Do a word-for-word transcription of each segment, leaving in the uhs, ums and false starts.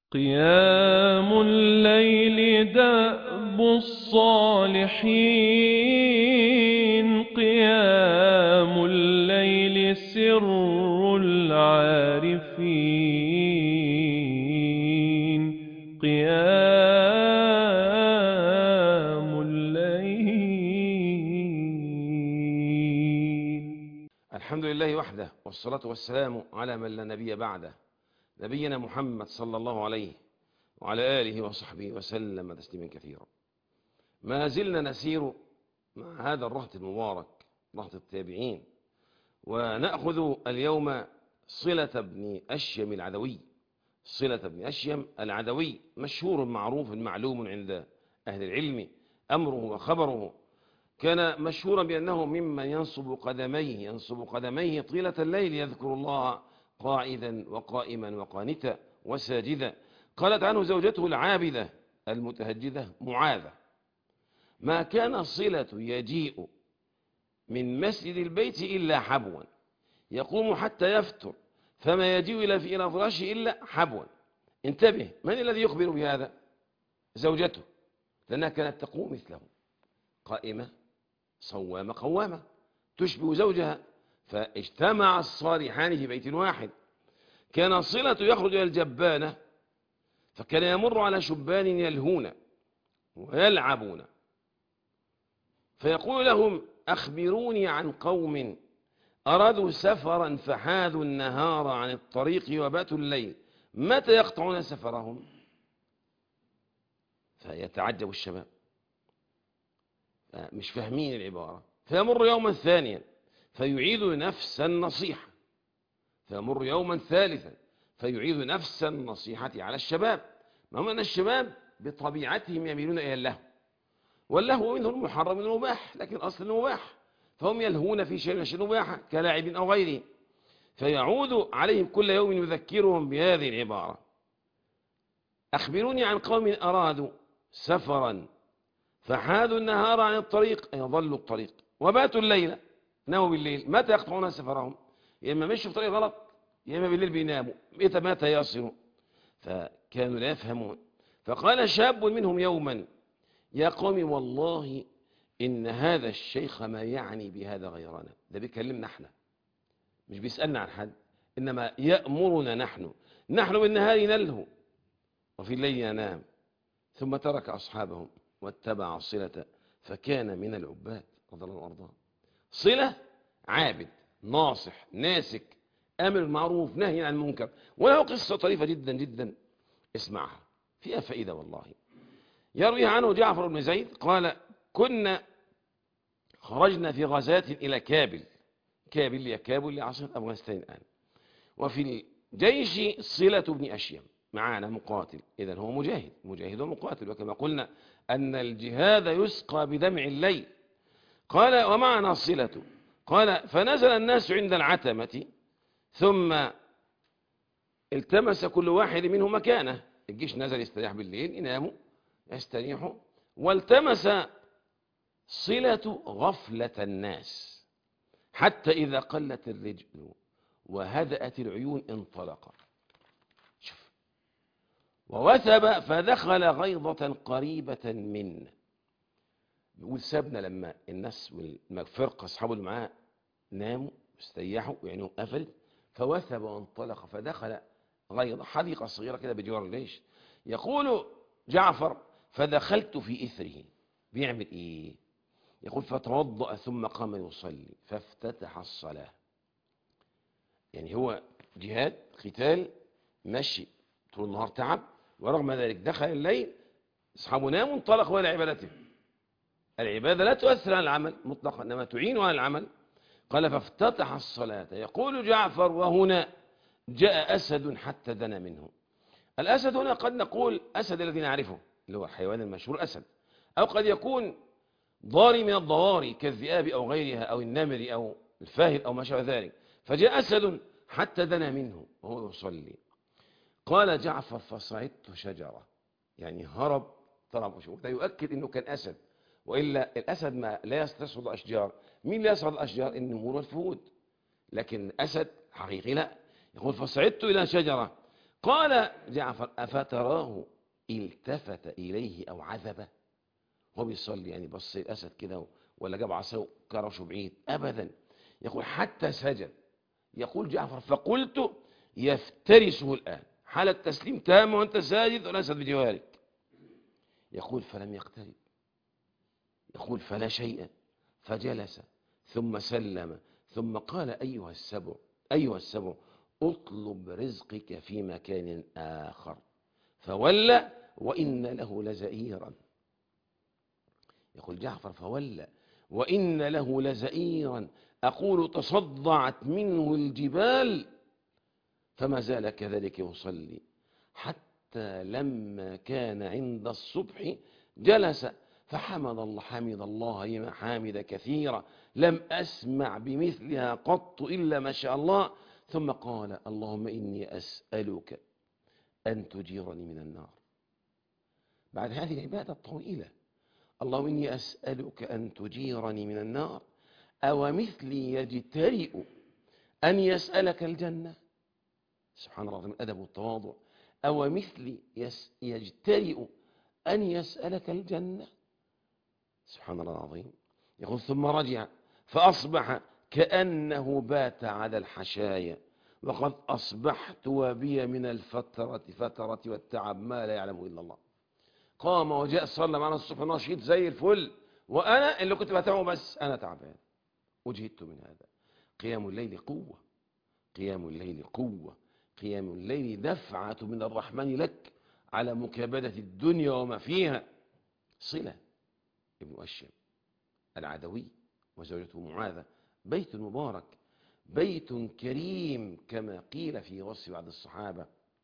قيام الليل دأب الصالحين، قيام الليل سر العارفين، قيام الليل. الحمد لله وحده، والصلاة والسلام على من لا نبي بعده، نبينا محمد صلى الله عليه وعلى آله وصحبه وسلم تسليما كثيرا. ما زلنا نسير مع هذا الرهط المبارك، رهط التابعين، ونأخذ اليوم صلة بن أشيم العدوي. صلة بن أشيم العدوي مشهور معروف معلوم عند أهل العلم أمره وخبره. كان مشهورا بأنه ممن ينصب قدميه ينصب قدميه طيلة الليل يذكر الله قاعدا وقائما وقانتا وساجدا. قالت عنه زوجته العابدة المتهجدة معاذة: ما كان صلة يجيء من مسجد البيت إلا حبوا، يقوم حتى يفتر، فما يجيء إلى فراشه إلا حبوا. انتبه، من الذي يخبر بهذا؟ زوجته، لأنها كانت تقوم مثله، قائمة صوامة قوامة تشبه زوجها، فاجتمع الصالحان في بيت واحد. كان صلة يخرج إلى الجبانة، فكان يمر على شبان يلهون ويلعبون، فيقول لهم: أخبروني عن قوم أرادوا سفرا فحاذوا النهار عن الطريق وباتوا الليل، متى يقطعون سفرهم؟ فيتعجب الشباب، مش فاهمين العبارة. فيمر يوما ثانيا فيعيد نفس النصيحة، فيمر يوما ثالثا فيعيد نفس النصيحة على الشباب. ما هم أن الشباب بطبيعتهم يميلون إلى اللهو، واللهو منه المحرم من المباح، لكن أصل المباح، فهم يلهون في شيء من الأشياء المباحة كلاعب أو غيره. فيعود عليهم كل يوم يذكرهم بهذه العبارة: أخبروني عن قوم أرادوا سفرا فحاذوا النهار عن الطريق، أي ضلوا الطريق، وباتوا الليل، ناموا بالليل، متى يقطعون سفرهم؟ يا إما مشوا في طريق غلط، يا إما بالليل بيناموا، متى متى يصلوا؟ فكانوا لا يفهمون. فقال شاب منهم يوما: يا قوم والله إن هذا الشيخ ما يعني بهذا غيرنا. ده بيكلمنا احنا، مش بيسألنا عن حد، إنما يأمرنا نحن. نحن بالنهار نلهو وفي الليل ننام. ثم ترك أصحابهم واتبع صلة فكان من العباد رضي الله عنه. صلة عابد ناصح ناسك، آمر بالمعروف نهي عن المنكر. وله قصة طريفة جدا جدا، اسمعها، فيها فائدة والله. يروي عنه جعفر بن زيد قال: كنا خرجنا في غزاة إلى كابل. كابل هي كابل لعاصمة أفغانستان الآن. وفي الجيش صلة بن أشيم معانا مقاتل، إذن هو مجاهد، مجاهد ومقاتل، وكما قلنا أن الجهاد يسقى بدمع الليل. قال: ومعنا صلة. قال: فنزل الناس عند العتمة، ثم التمس كل واحد منه مكانه. الجيش نزل يستريح بالليل، يناموا يستريحوا. والتمس صلة غفلة الناس حتى إذا قلت الرجل وهدأت العيون انطلق. شوف، ووثب فدخل غيضة قريبة منا. بيقول: سابنا لما الناس والفرقة أصحابه اللي معاه ناموا واستريحوا وعينهم قفلت، فوثب وانطلق فدخل غيضة، حديقة صغيرة كده بجوار الجيش. يقول جعفر: فدخلت في إثره. بيعمل إيه؟ يقول: فتوضأ ثم قام يصلي فافتتح الصلاة. يعني هو جهاد قتال مشي طول النهار تعب، ورغم ذلك دخل الليل، أصحابه ناموا، انطلقوا إلى عبادته. العبادة لا تؤثر على العمل مطلقا، إنما تعين على العمل. قال: فافتتح الصلاة. يقول جعفر: وهنا جاء أسد حتى دنا منه. الأسد هنا قد نقول أسد الذي نعرفه اللي هو الحيوان المشهور أسد، أو قد يكون ضاري من الضواري كالذئاب أو غيرها أو النمر أو الفاهد أو ما شابه ذلك. فجاء أسد حتى دنا منه وهو يصلي. قال جعفر: فصعدت شجرة، يعني هرب طلب شوف. ده يؤكد أنه كان أسد، وإلا الأسد ما لا يستصعد أشجار. مين لا يصعد الأشجار؟ النمور والفهود، لكن أسد حقيقي لا. يقول: فصعدت إلى شجرة قال جعفر أفتراه التفت إليه أو عذبه؟ هو بيصلي يعني بص الأسد كده ولا جاب عصاه كرشه بعيد؟ أبدا. يقول حتى سجد. يقول جعفر فقلت يفترسه الآن، حالة تسليم تامة وأنت ساجد والأسد بجوارك. يقول فلم يقترب. يقول فلا شيء، فجلس ثم سلم ثم قال أيها السبع أيها السبع اطلب رزقك في مكان آخر. فولى وإن له لزئيرا. يقول جعفر فولى وإن له لزئيرا أقول تصدعت منه الجبال، فما زال كذلك يصلي حتى لما كان عند الصبح جلس فحمد الله حمد الله محامد كثيرة لم أسمع بمثلها قط إلا ما شاء الله، ثم قال اللهم إني أسألك أن تجيرني من النار. بعد هذه العبادة الطويلة اللهم إني أسألك أن تجيرني من النار، أو مثلي يجترئ أن يسألك الجنة. سبحان الله العظيم الأدب والتواضع. أو مثلي يجترئ أن يسألك الجنة. سبحان الله العظيم. يقول ثم رجع فأصبح كأنه بات على الحشايا، وقد أصبحت وبي من الفترة فترة والتعب ما لا يعلم إلا الله. قام وجاء صلى معنا الصبح نشيط زي الفل، وأنا اللي كنت بتابعه بس أنا تعبان وجهدت من هذا. قيام الليل قوة، قيام الليل قوة، قيام الليل دفعة من الرحمن لك على مكابدة الدنيا وما فيها. صلة ابن أشيم العدوي وزوجته معاذة بيت مبارك، بيت كريم كما قيل في وصف بعض الصحابة: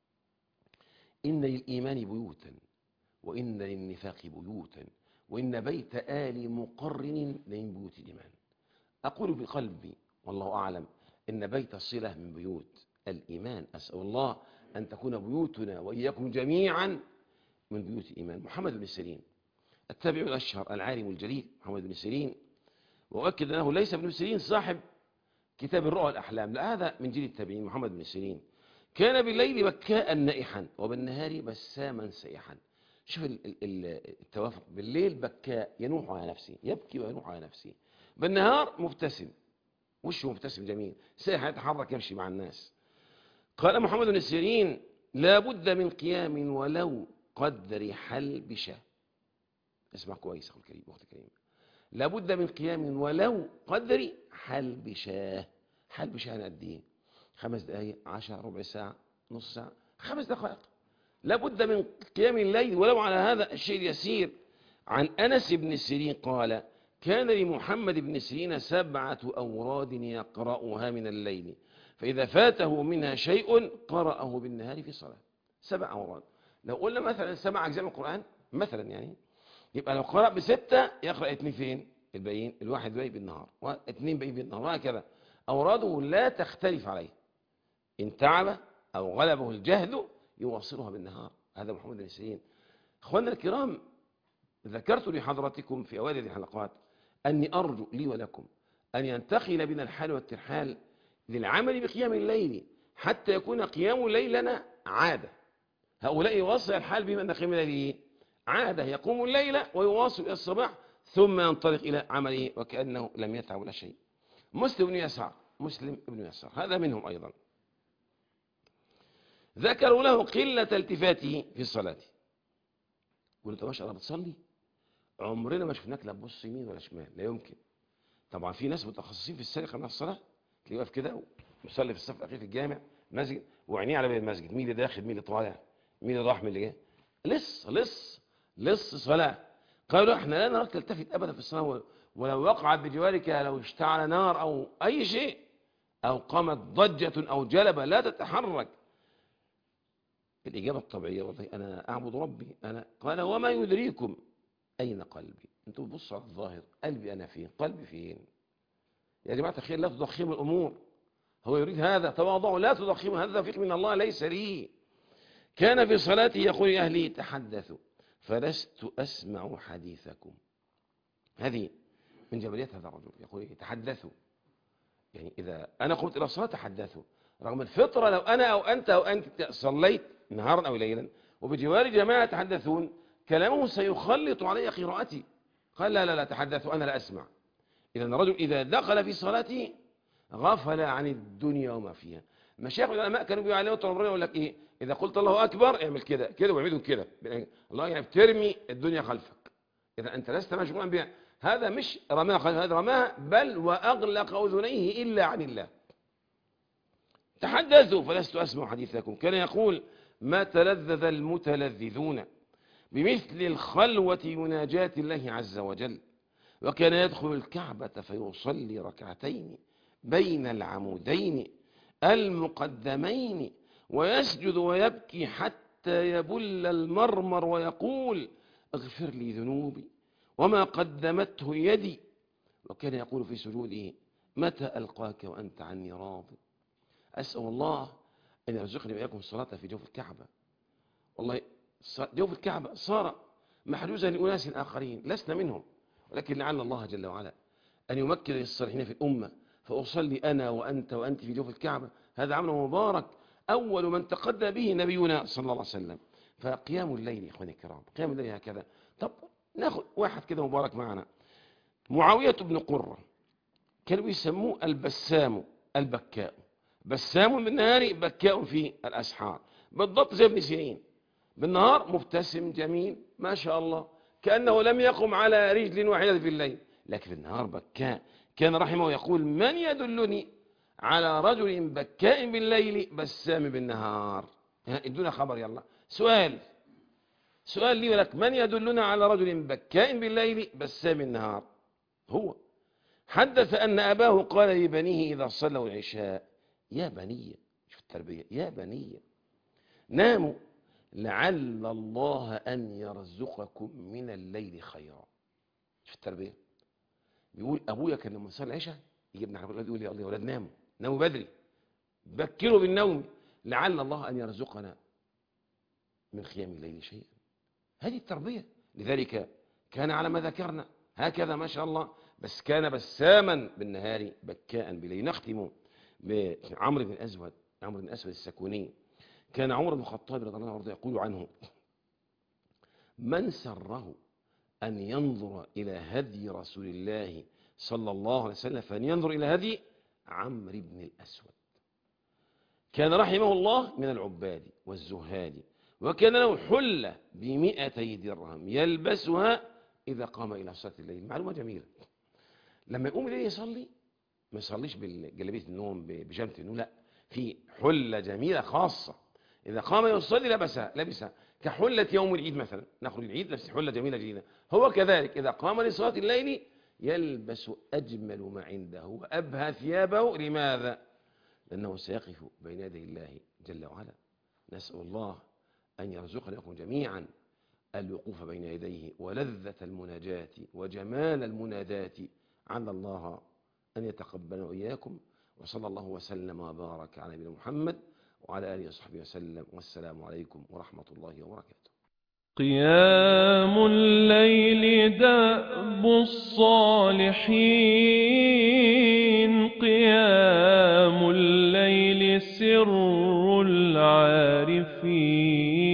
إن للإيمان بيوتا وإن للنفاق بيوتا وإن بيت آل مقرن من بيوت الإيمان. أقول بقلبي والله أعلم إن بيت الصلة من بيوت الإيمان. أسأل الله أن تكون بيوتنا وإياكم جميعا من بيوت الإيمان. محمد بن سيرين التابعي الأشهر العالم الجليل محمد بن سيرين، وأؤكد أنه ليس ابن سيرين صاحب كتاب الرؤى الأحلام، لا، هذا من جيل التابعين. محمد بن سيرين كان بالليل بكاء نائحا وبالنهار بساما سائحا. شوف التوافق، بالليل بكاء ينوح على نفسه، يبكي وينوح على نفسه، بالنهار مبتسم وشه مبتسم جميل سائح يتحرك يمشي مع الناس. قال محمد بن سيرين لا بد من قيام ولو قدر حلب شاه. اسمع كويس أخي الكريم أختي الكريمة، لا بد من قيام ولو قدر حلب شاه. حلب شاه قد ايه؟ خمس دقائق، عشر، ربع ساعة، نص ساعة، خمس دقائق. لا بد من قيام الليل ولو على هذا الشيء اليسير. عن أنس بن سيرين قال كان لمحمد بن سيرين سبعة أوراد يقرأها من الليل، فإذا فاته منها شيء قرأه بالنهار في صلاة. سبع أوراد. لو قلنا مثلا سبع أجزاء من القرآن مثلا، يعني يبقى لو قرأ بستة يقرأ اثنين فين؟ الباقيين الواحد باقي بالنهار واثنين باقي بالنهار، وهكذا. أوراده لا تختلف عليه، إن تعب أو غلبه الجهل يواصلها بالنهار. هذا محمد بن سيرين. أخواننا الكرام، ذكرت لحضراتكم في أوائل الحلقات أني أرجو لي ولكم أن ينتقل بنا الحال والترحال للعمل بقيام الليل حتى يكون قيام الليل لنا عادة. هؤلاء يواصل الحال بما أن قيام الليل عادة، يقوم الليل ويواصل إلى الصباح ثم ينطلق إلى عمله وكأنه لم يتعب ولا شيء. مسلم بن يسار مسلم بن يسار هذا منهم أيضا. ذكروا له قلة التفاته في الصلاة. قلت ما شاء الله بتصلي، عمرنا ما شفناك لا تبص يمين ولا شمال، لا يمكن. طبعا في ناس متخصصين في السرقة من الصلاة، تلاقيه واقف كده ومصلي في الصف الأخير في الجامع مسجد وعينيه على باب المسجد، مين اللي داخل مين اللي طالع مين اللي راح مين اللي جاي، لص لص لص صلاة. قالوا احنا لا نراك تلتفت أبدا في الصلاة، ولو وقعت بجوارك، لو اشتعل نار أو أي شيء أو قامت ضجة أو جلبة لا تتحرك. الإجابة الطبيعية والله أنا أعبد ربي أنا. قال وما يدريكم أين قلبي؟ أنتم بصوا على الظاهر، قلبي أنا فين؟ قلبي فين؟ يا جماعة الخير لا تضخموا الأمور، هو يريد هذا، تواضعوا لا تضخموا، هذا توفيق من الله ليس لي. كان في صلاته يقول يا أهلي تحدثوا فلست أسمع حديثكم. هذه من جبليات هذا الرجل، يقول تحدثوا، يعني إذا أنا قمت إلى الصلاة تحدثوا، رغم الفطرة لو أنا أو أنت أو أنت صليت نهارا أو ليلا وبجوار جماعة يتحدثون كلامه سيخلط علي قراءتي. قال لا لا لا تحدثوا أنا لا أسمع. إذا الرجل إذا دخل في صلاته غفل عن الدنيا وما فيها. مشايخ العلماء كانوا بيعلموا طول عمرنا يقول لك إيه، إذا قلت الله أكبر اعمل كده كده واعملوا كده، الله يعني بترمي الدنيا خلفك. إذا أنت لست مشغولا بها، هذا مش رماها خلف، هذا رماها بل وأغلق أذنيه إلا عن الله. تحدثوا فلست أسمع حديثكم. كان يقول ما تلذذ المتلذذون بمثل الخلوة مناجاة الله عز وجل، وكان يدخل الكعبة فيصلي ركعتين بين العمودين المقدمين ويسجد ويبكي حتى يبل المرمر ويقول اغفر لي ذنوبي وما قدمته يدي. وكان يقول في سجوده متى ألقاك وأنت عني راض. أسأل الله أن يرزقني وإياكم الصلاة في جوف الكعبة. والله جوف الكعبة صار محجوزا لأناس آخرين لسنا منهم، ولكن لعل الله جل وعلا أن يمكن للصالحين في الأمة فأصلي أنا وأنت وأنت في جوف الكعبة. هذا عمل مبارك أول من تقدم به نبينا صلى الله عليه وسلم. فقيام الليل إخواني الكرام، قيام الليل هكذا. طب ناخذ واحد كده مبارك معنا، معاوية بن قرة كانوا يسموه البسام البكاء. بسام بالنهار بكاء في الأسحار، بالضبط زي ابن سيرين، بالنهار مبتسم جميل ما شاء الله كأنه لم يقم على رجل واحدة في الليل، لكن في النهار بكاء. كان رحمه يقول من يدلني على رجل بكاء بالليل بسام بالنهار؟ ادونا خبر يلا. سؤال سؤال لي ولك، من يدلنا على رجل بكاء بالليل بسام بالنهار؟ هو حدث أن أباه قال لبنيه إذا صلوا العشاء يا بني، شوف التربية، يا بني ناموا لعل الله أن يرزقكم من الليل خيرا. شوف التربية. بيقول أبويا كان لما صلى العشاء يجيبنا على الأولاد يقول يا أولاد ناموا ناموا بدري بكروا بالنوم لعل الله أن يرزقنا من قيام الليل شيئا. هذه التربية. لذلك كان على ما ذكرنا هكذا ما شاء الله، بس كان بساما بالنهار بكاء بالليل. نختم بعمرو بن الأسود، عمرو بن الأسود السكوني. كان عمر بن الخطاب رضي الله عنه يقول عنه من سره أن ينظر إلى هدي رسول الله صلى الله عليه وسلم فلينظر إلى هدي عمرو بن الأسود. كان رحمه الله من العباد والزهاد، وكان له حلة بمئتي درهم يلبسها إذا قام إلى صلاة الليل. معلومة جميلة، لما يقوم الليل يصلي ما يصليش بجلبية النوم بجامة النوم، لا، في حلة جميلة خاصة إذا قام يصلي لبسها لبسها كحلة يوم العيد مثلا، نخرج العيد لبس حلة جميلة جدا. هو كذلك إذا قام لصلاة الليل يلبس أجمل ما عنده وأبهى ثيابه. لماذا؟ لأنه سيقف بين يدي الله جل وعلا. نسأل الله أن يرزقنا لكم جميعا الوقوف بين يديه ولذة المناجاة وجمال المنادات. على الله أن يتقبلنا وإياكم، وصلى الله وسلم وبارك على نبينا محمد وعلى آله وصحبه وسلم، والسلام عليكم ورحمة الله وبركاته. قيام الليل دأب الصالحين، قيام الليل سر العارفين.